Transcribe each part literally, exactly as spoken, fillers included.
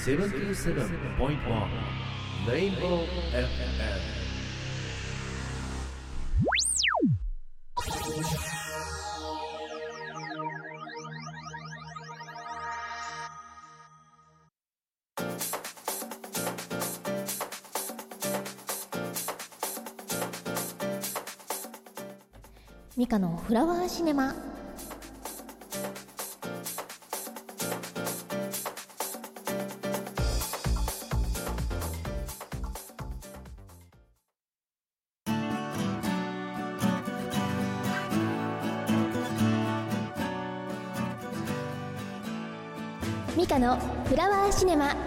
セブンティーセブンポイントワン Rainbow エフエム。 ミカのフラワーシネマ。ミカのフラワーシネマ。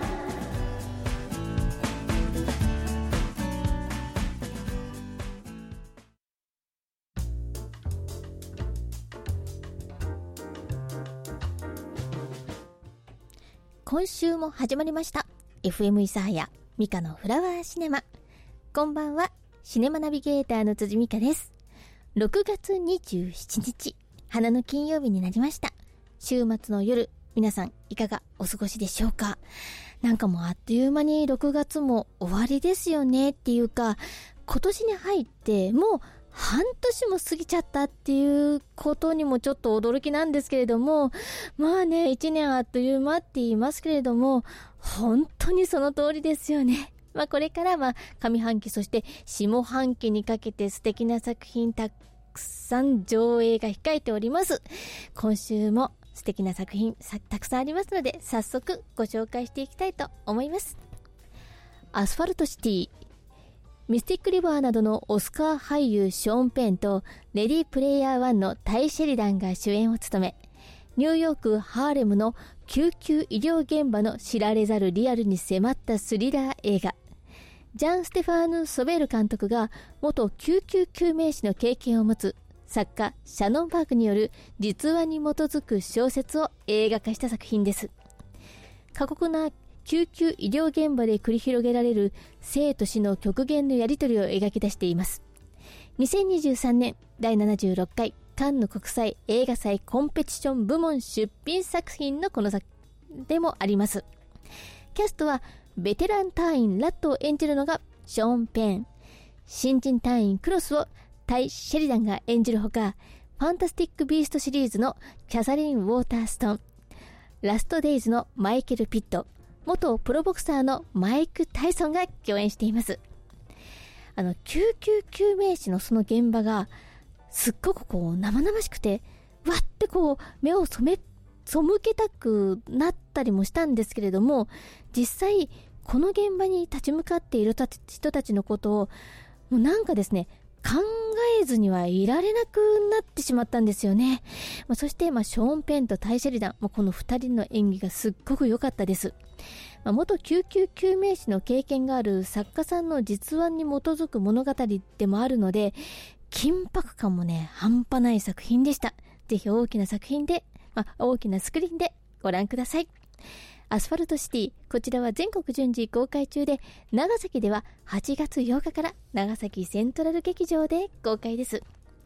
今週も始まりました エフエム 諫早ミカのフラワーシネマ。こんばんは、シネマナビゲーターの辻美香です。ろくがつにじゅうしちにち、花の金曜日になりました。週末の夜、皆さんいかがお過ごしでしょうか。なんかもうあっという間にろくがつも終わりですよねっていうか、今年に入ってもう半年も過ぎちゃったっていうことにもちょっと驚きなんですけれども、まあね、一年あっという間って言いますけれども、本当にその通りですよね。まあこれからは上半期そして下半期にかけて素敵な作品たくさん上映が控えております。今週も素敵な作品たくさんありますので、早速ご紹介していきたいと思います。アスファルトシティ、ミスティックリバーなどのオスカー俳優ショーン・ペンとレディープレイヤーワンのタイ・シェリダンが主演を務め、ニューヨーク・ハーレムの救急医療現場の知られざるリアルに迫ったスリラー映画。ジャン・ステファーヌ・ソベール監督が元救急救命士の経験を持つ作家シャノンバーグによる実話に基づく小説を映画化した作品です。過酷な救急医療現場で繰り広げられる生と死の極限のやり取りを描き出しています。にせんにじゅうさんねんだいななじゅうろっかいカンヌ国際映画祭コンペティション部門出品作品のこの作でもあります。キャストはベテラン隊員ラットを演じるのがショーン・ペン、新人隊員クロスをタイ・シェリダンが演じるほか、ファンタスティック・ビーストシリーズのキャサリン・ウォーターストン、ラスト・デイズのマイケル・ピット、元プロボクサーのマイク・タイソンが共演しています。あの、救急救命士のその現場が、すっごくこう、生々しくて、わってこう、目を染め、背けたくなったりもしたんですけれども、実際、この現場に立ち向かっている人たちのことを、もうなんかですね、考えずにはいられなくなってしまったんですよね。まあ、そして、まあ、ショーン・ペンとタイ・シェリダン、まあ、この二人の演技がすっごく良かったです。まあ、元救急救命士の経験がある作家さんの実話に基づく物語でもあるので、緊迫感もね、半端ない作品でした。ぜひ大きな作品で、まあ、大きなスクリーンでご覧ください。アスファルトシティ、こちらは全国順次公開中で、長崎でははちがつようかから長崎セントラル劇場で公開です。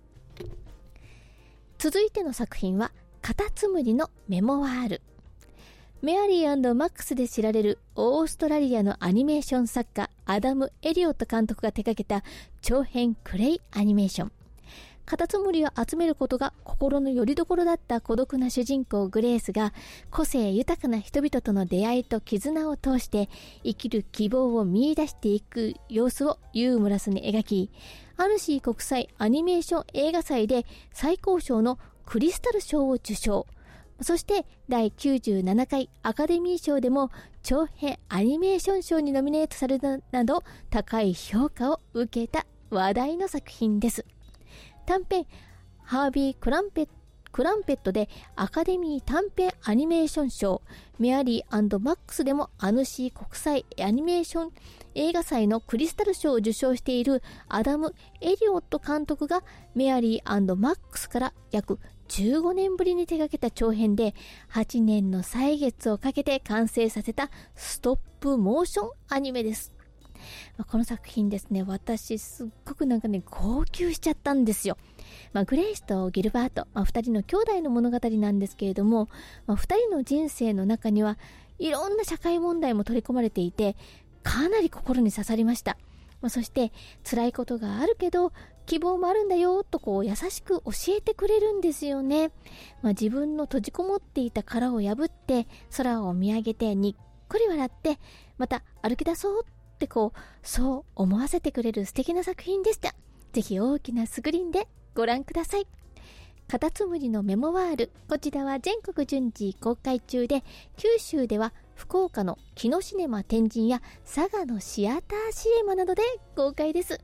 続いての作品は、カタツムリのメモワール。メアリー&マックスで知られるオーストラリアのアニメーション作家アダム・エリオット監督が手掛けた長編クレイアニメーション。カタツムリを集めることが心の拠り所だった孤独な主人公グレースが個性豊かな人々との出会いと絆を通して生きる希望を見出していく様子をユーモラスに描き、アヌシー国際アニメーション映画祭で最高賞のクリスタル賞を受賞。そしてだいきゅうじゅうななかいアカデミー賞でも長編アニメーション賞にノミネートされたなど高い評価を受けた話題の作品です。短編ハービー・クランペットクランペットでアカデミー短編アニメーション賞、メアリー&マックスでもアヌシー国際アニメーション映画祭のクリスタル賞を受賞しているアダム・エリオット監督がメアリー&マックスから約じゅうごねんぶりに手掛けた長編ではちねんの歳月をかけて完成させたストップモーションアニメです。まあ、この作品ですね、私すっごくなんかね、号泣しちゃったんですよ。まあ、グレイスとギルバート、まあ、二人の兄弟の物語なんですけれども、まあ、二人の人生の中にはいろんな社会問題も取り込まれていて、かなり心に刺さりました。まあ、そして辛いことがあるけど希望もあるんだよとこう優しく教えてくれるんですよね。まあ、自分の閉じこもっていた殻を破って空を見上げてにっこり笑ってまた歩き出そうってこうそう思わせてくれる素敵な作品でした。ぜひ大きなスクリーンでご覧ください。カタツムリのメモワール、こちらは全国順次公開中で、九州では福岡の木野シネマ天神や佐賀のシアターシネマなどで公開です。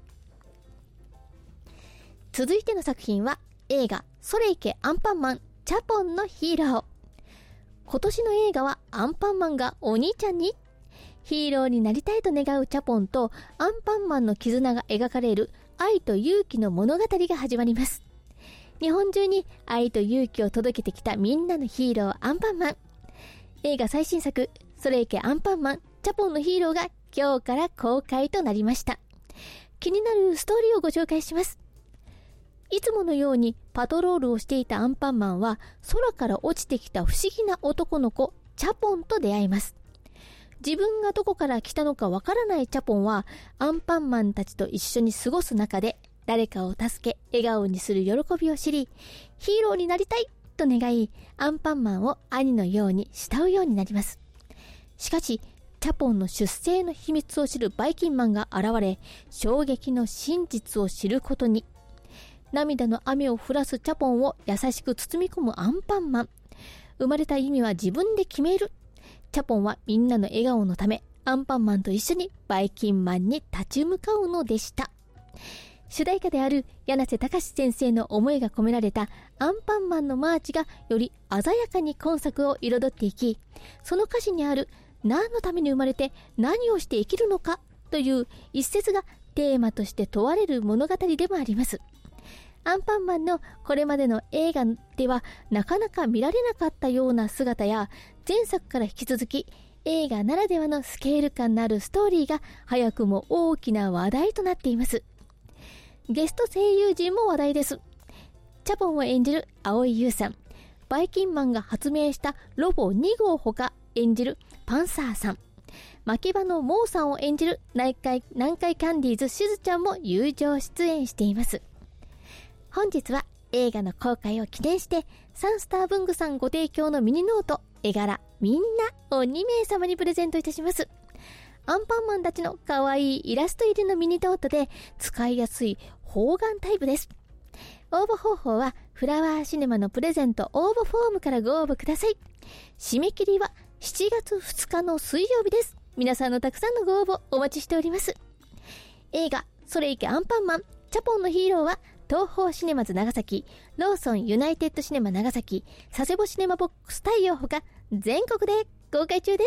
続いての作品は映画それいけアンパンマンチャポンのヒーロー。今年の映画はアンパンマンがお兄ちゃんにヒーローになりたいと願うチャポンとアンパンマンの絆が描かれる愛と勇気の物語が始まります。日本中に愛と勇気を届けてきたみんなのヒーローアンパンマン。映画最新作それいけアンパンマンチャポンのヒーローが今日から公開となりました。気になるストーリーをご紹介します。いつものようにパトロールをしていたアンパンマンは空から落ちてきた不思議な男の子チャポンと出会います。自分がどこから来たのかわからないチャポンはアンパンマンたちと一緒に過ごす中で誰かを助け笑顔にする喜びを知り、ヒーローになりたいと願いアンパンマンを兄のように慕うようになります。しかしチャポンの出生の秘密を知るバイキンマンが現れ、衝撃の真実を知ることに。涙の雨を降らすチャポンを優しく包み込むアンパンマン。生まれた意味は自分で決める。チャポンはみんなの笑顔のためアンパンマンと一緒にバイキンマンに立ち向かうのでした。主題歌である柳瀬隆先生の思いが込められたアンパンマンのマーチがより鮮やかに今作を彩っていき、その歌詞にある何のために生まれて何をして生きるのかという一節がテーマとして問われる物語でもあります。アンパンマンのこれまでの映画ではなかなか見られなかったような姿や、前作から引き続き映画ならではのスケール感のあるストーリーが早くも大きな話題となっています。ゲスト声優陣も話題です。チャポンを演じる蒼井優さん、バイキンマンが発明したロボに号ほか演じるパンサーさん、牧場のモーさんを演じる南海、南海キャンディーズしずちゃんも友情出演しています。本日は映画の公開を記念してサンスター文具さんご提供のミニノート絵柄みんなをにめい様にプレゼントいたします。アンパンマンたちの可愛いイラスト入りのミニノートで使いやすい方眼タイプです。応募方法はフラワーシネマのプレゼント応募フォームからご応募ください。締め切りはしちがつふつかの水曜日です。皆さんのたくさんのご応募お待ちしております。映画それいけアンパンマンチャポンのヒーローは東宝シネマズ長崎、ローソンユナイテッドシネマ長崎、佐世保シネマボックス太陽ほか全国で公開中です。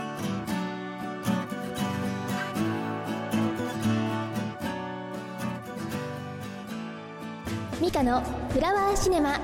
ミカのフラワーシネマ。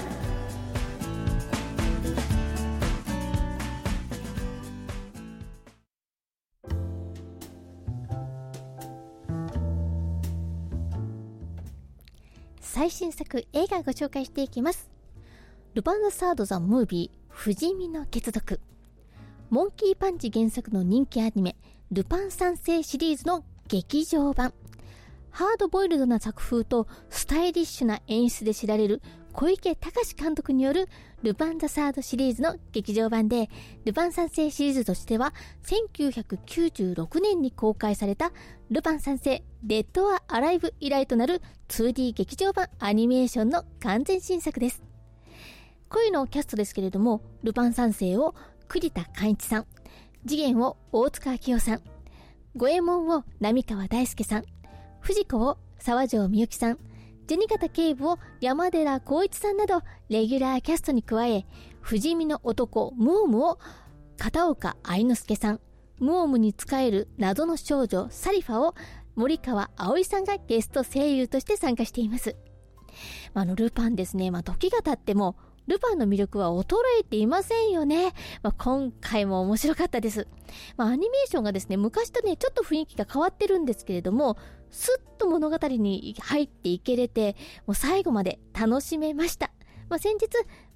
最新作映画をご紹介していきます。ルパン・ザ・サード・ザ・ムービー不死身の血族。モンキーパンチ原作の人気アニメルパン三世シリーズの劇場版。ハードボイルドな作風とスタイリッシュな演出で知られる小池隆監督によるルパン・ザ・サードシリーズの劇場版で、ルパン三世シリーズとしてはせんきゅうひゃくきゅうじゅうろくねんに公開されたルパン三世デッド・ア・アライブ以来となる ツーディー 劇場版アニメーションの完全新作です。声のキャストですけれども、ルパン三世を栗田貫一さん、次元を大塚明夫さん、五右衛門を浪川大輔さん、藤子を沢城みゆきさん、銭形警部を山寺宏一さんなどレギュラーキャストに加え、不死身の男ムオムを片岡愛之助さん、ムオムに仕える謎の少女サリファを森川葵さんがゲスト声優として参加しています。あのルパンですね、まあ、時が経ってもルパンの魅力は衰えていませんよね。まあ、今回も面白かったです。まあ、アニメーションがですね、昔とねちょっと雰囲気が変わってるんですけれども、スッと物語に入っていけれて、もう最後まで楽しめました。まあ、先日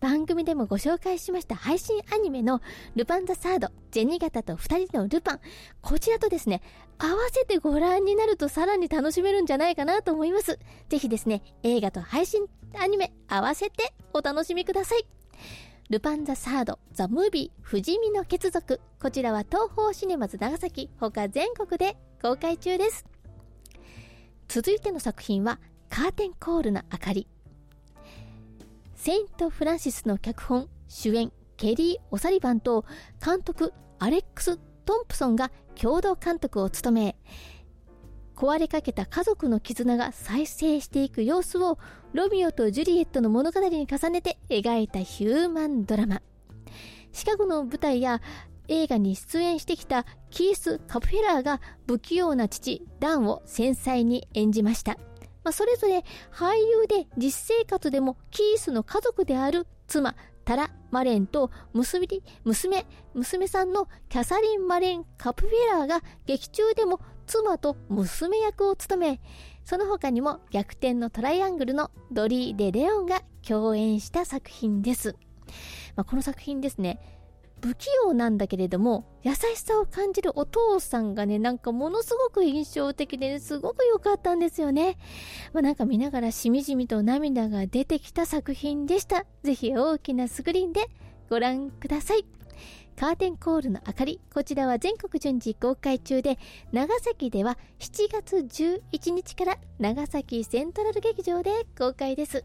番組でもご紹介しました配信アニメのルパンザサード、銭形とふたりのルパン、こちらとですね合わせてご覧になるとさらに楽しめるんじゃないかなと思います。ぜひですね映画と配信アニメ合わせてお楽しみください。ルパンザサードザムービー不死身の血族、こちらは東宝シネマズ長崎他全国で公開中です。続いての作品はカーテンコールの明かり。セイント・フランシスの脚本、主演ケリー・オサリバンと監督アレックス・トンプソンが共同監督を務め、壊れかけた家族の絆が再生していく様子をロミオとジュリエットの物語に重ねて描いたヒューマンドラマ。シカゴの舞台や映画に出演してきたキース・カプフェラーが不器用な父ダンを繊細に演じました。まあ、それぞれ俳優で実生活でもキースの家族である妻タラ・マレンと娘娘娘さんのキャサリン・マレン・カプフェラーが劇中でも妻と娘役を務め、その他にも逆転のトライアングルのドリー・デ・レオンが共演した作品です。まあ、この作品ですね、不器用なんだけれども優しさを感じるお父さんがね、なんかものすごく印象的で、ね、すごく良かったんですよね。まあ、なんか見ながらしみじみと涙が出てきた作品でした。ぜひ大きなスクリーンでご覧ください。カーテンコールの明かり、こちらは全国順次公開中で、長崎ではしちがつじゅういちにちから長崎セントラル劇場で公開です。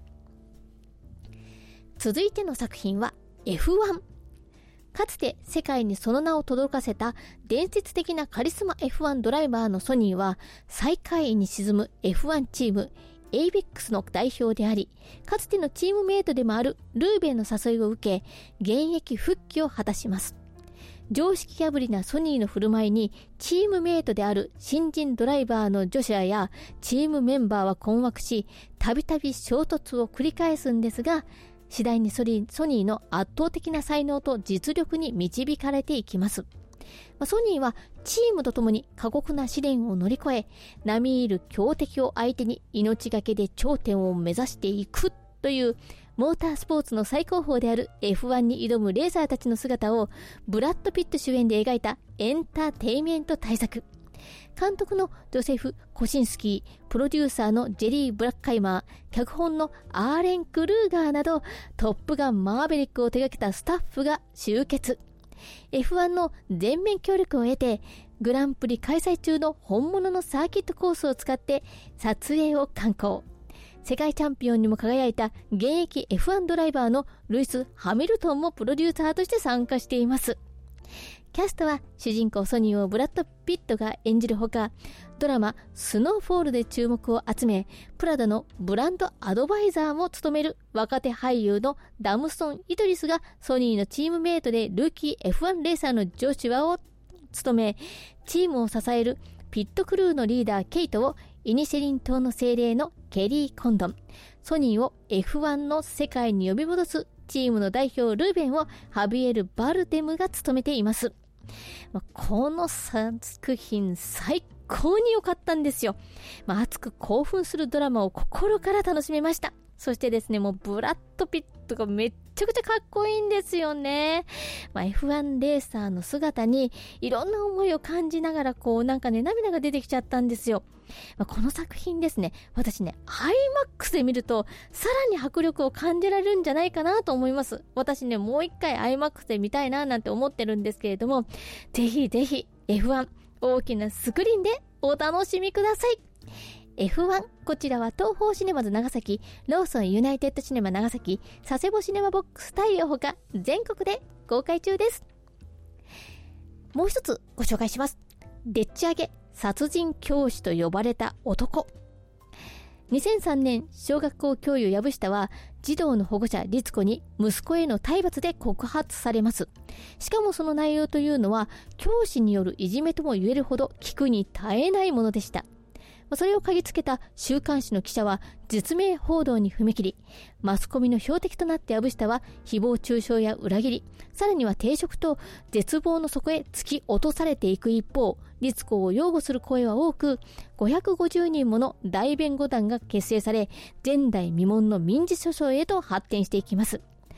続いての作品は エフワン。かつて世界にその名を轟かせた伝説的なカリスマ エフワン ドライバーのソニーは、最下位に沈む エフワン チームエイベックスの代表であり、かつてのチームメイトでもあるルーベンの誘いを受け、現役復帰を果たします。常識破りなソニーの振る舞いにチームメイトである新人ドライバーのジョシュアやチームメンバーは困惑し、たびたび衝突を繰り返すんですが、次第にソニーの圧倒的な才能と実力に導かれていきます。ソニーはチームとともに過酷な試練を乗り越え、並みいる強敵を相手に命がけで頂点を目指していくというモータースポーツの最高峰である エフワン に挑むレーサーたちの姿をブラッド・ピット主演で描いたエンターテイメント大作。監督のジョセフ・コシンスキー、プロデューサーのジェリー・ブラッカイマー、脚本のアーレン・クルーガーなど、トップガン・マーヴェリックを手掛けたスタッフが集結。エフワン の全面協力を得て、グランプリ開催中の本物のサーキットコースを使って撮影を敢行。世界チャンピオンにも輝いた現役 エフワン ドライバーのルイス・ハミルトンもプロデューサーとして参加しています。キャストは主人公ソニーをブラッド・ピットが演じるほか、ドラマスノーフォールで注目を集め、プラダのブランドアドバイザーも務める若手俳優のダムソン・イドリスがソニーのチームメイトでルーキー エフワン レーサーのジョシュアを務め、チームを支えるピットクルーのリーダーケイトをイニシェリン島の精霊のケリー・コンドン、ソニーを エフワン の世界に呼び戻すチームの代表ルーベンをハビエル・バルデムが務めています。まあ、この作品最高に良かったんですよ。まあ、熱く興奮するドラマを心から楽しめました。そしてですね、もうブラッド・ピットがめっちゃくちゃかっこいいんですよね。まあ、エフワン レーサーの姿にいろんな思いを感じながら、こうなんかね、涙が出てきちゃったんですよ。まあ、この作品ですね、私ね アイマックス で見るとさらに迫力を感じられるんじゃないかなと思います。私ね、もう一回 アイマックス で見たいななんて思ってるんですけれども、ぜひぜひ エフワン 大きなスクリーンでお楽しみください。エフワン、こちらは東宝シネマズ長崎、ローソンユナイテッドシネマ長崎、佐世保シネマボックスタイをほか全国で公開中です。もう一つご紹介します。でっち上げ殺人教師と呼ばれた男。にせんさんねん、小学校教諭藪下は児童の保護者律子に息子への体罰で告発されます。しかもその内容というのは教師によるいじめとも言えるほど聞くに耐えないものでした。それを嗅ぎつけた週刊誌の記者は実名報道に踏み切り、マスコミの標的となって藪下は誹謗中傷や裏切り、さらには抵触と絶望の底へ突き落とされていく一方、律子を擁護する声は多く、ごひゃくごじゅうにんもの大弁護団が結成され、前代未聞の民事訴訟へと発展していきます。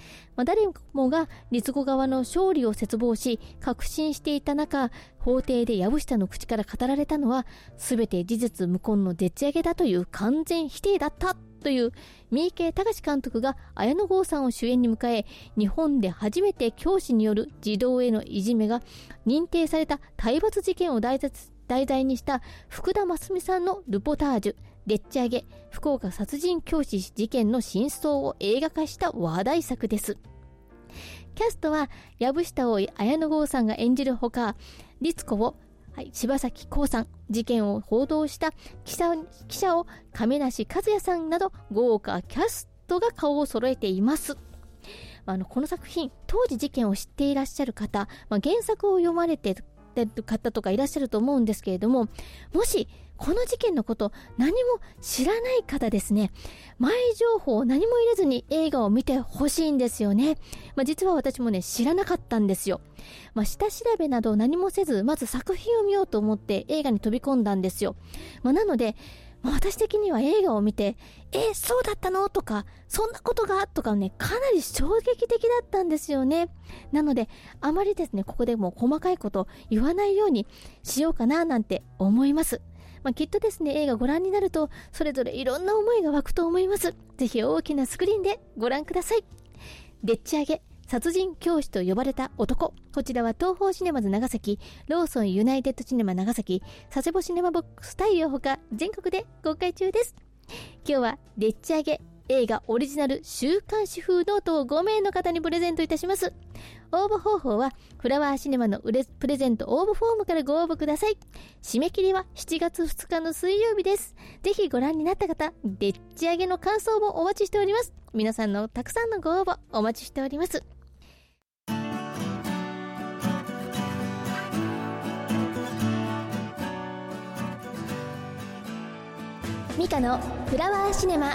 まあ、誰もが律子側の勝利を切望し確信していた中、法廷で藪下の口から語られたのは全て事実無根のでっち上げだという完全否定だったという三池崇監督が綾野剛さんを主演に迎え、日本で初めて教師による児童へのいじめが認定された体罰事件を題材にした福田真澄さんのルポタージュでっち上げ福岡殺人教師事件の真相を映画化した話題作です。キャストは藪下を綾野剛さんが演じるほか、律子を、はい、柴咲コウさん、事件を報道した記者、記者を亀梨和也さんなど豪華キャストが顔を揃えています。あのこの作品、当時事件を知っていらっしゃる方、まあ、原作を読まれてる方とかいらっしゃると思うんですけれども、もしこの事件のこと何も知らない方ですね、前情報を何も入れずに映画を見てほしいんですよね。まあ、実は私もね知らなかったんですよ。まあ、下調べなど何もせず、まず作品を見ようと思って映画に飛び込んだんですよ。まあ、なので、まあ、私的には映画を見て、えそうだったのとか、そんなことがとかね、かなり衝撃的だったんですよね。なのであまりですね、ここでもう細かいこと言わないようにしようかななんて思います。まあ、きっとですね、映画ご覧になるとそれぞれいろんな思いが湧くと思います。ぜひ大きなスクリーンでご覧ください。でっち上げ殺人教師と呼ばれた男。こちらは東宝シネマズ長崎、ローソンユナイテッドシネマ長崎、佐世保シネマボックス太陽ほか全国で公開中です。今日はでっち上げ映画オリジナル週刊誌風ノートをごめいの方にプレゼントいたします。応募方法はフラワーシネマのプレゼント応募フォームからご応募ください。締め切りはしちがつふつかの水曜日です。ぜひご覧になった方、でっち上げの感想もお待ちしております。皆さんのたくさんのご応募お待ちしております。ミカのフラワーシネマ。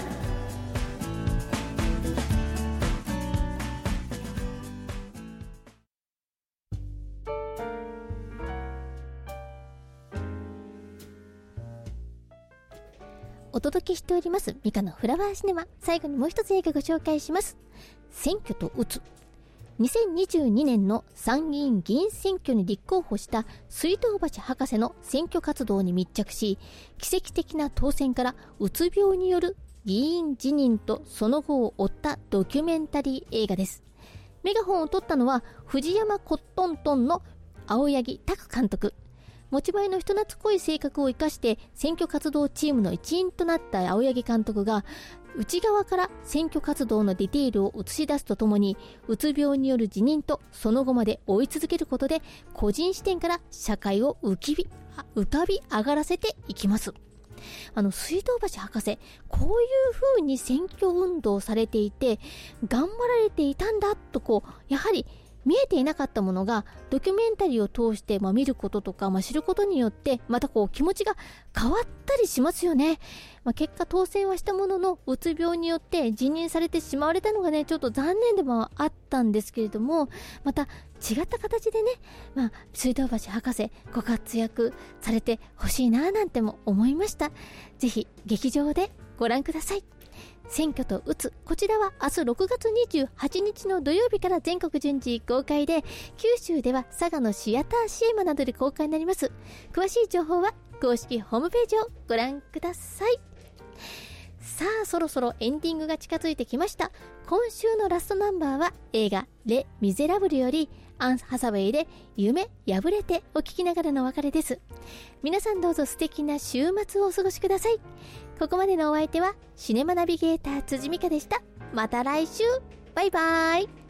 お届けしておりますミカのフラワーシネマ。最後にもう一つ映画ご紹介します。選挙とうつ。にせんにじゅうにねんの参議院議員選挙に立候補した水道橋博士の選挙活動に密着し、奇跡的な当選からうつ病による議員辞任とその後を追ったドキュメンタリー映画です。メガホンを取ったのは藤山コットントンの青柳拓監督。持ち前の人懐っこい性格を生かして選挙活動チームの一員となった青柳監督が、内側から選挙活動のディテールを映し出すとともに、うつ病による辞任とその後まで追い続けることで、個人視点から社会を浮きび浮かび上がらせていきます。あの水道橋博士、こういう風に選挙運動されていて頑張られていたんだと、こうやはり見えていなかったものがドキュメンタリーを通して、まあ、見ることとか、まあ、知ることによってまたこう気持ちが変わったりしますよね。まあ、結果当選はしたものの、うつ病によって辞任されてしまわれたのがね、ちょっと残念でもあったんですけれども、また違った形でね、まあ、水道橋博士ご活躍されてほしいななんても思いました。ぜひ劇場でご覧ください。選挙とうつ、こちらは明日ろくがつにじゅうはちにちの土曜日から全国順次公開で、九州では佐賀のシアターシエマなどで公開になります。詳しい情報は公式ホームページをご覧ください。さあ、そろそろエンディングが近づいてきました。今週のラストナンバーは映画レ・ミゼラブルよりアン・ハサウェイで夢破れてを聞きながらのお別れです。皆さんどうぞ素敵な週末をお過ごしください。ここまでのお相手はシネマナビゲーター辻美香でした。また来週、バイバイ。